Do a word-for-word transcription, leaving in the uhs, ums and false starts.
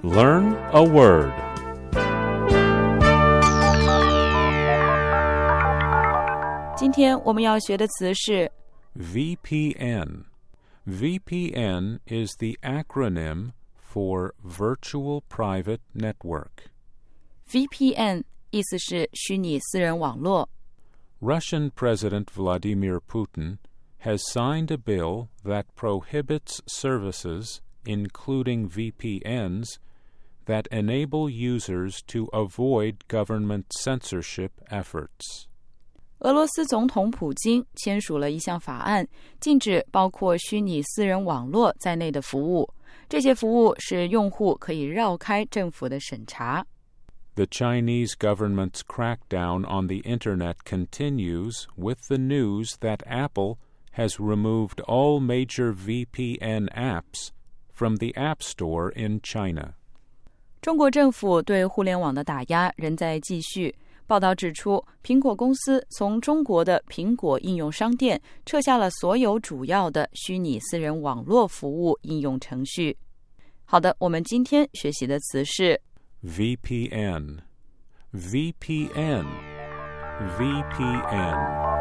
Learn a word. .今天我们要学的词是 V P N. V P N is the acronym for Virtual Private Network. V P N 意思是虚拟私人网络。 Russian President Vladimir Putin has signed a bill that prohibits services, including V P Ns, that enable users to avoid government censorship efforts. 俄罗斯总统普京签署了一项法案，禁止包括虚拟私人网络在内的服务。这些服务使用户可以绕开政府的审查。 The Chinese government's crackdown on the Internet continues with the news that Apple has removed all major V P N apps from the App Store in China. 中国政府对互联网的打压仍在继续。报道指出，苹果公司从中国的苹果应用商店撤下了所有主要的虚拟私人网络服务应用程序。好的，我们今天学习的词是 V P N. V P N. V P N.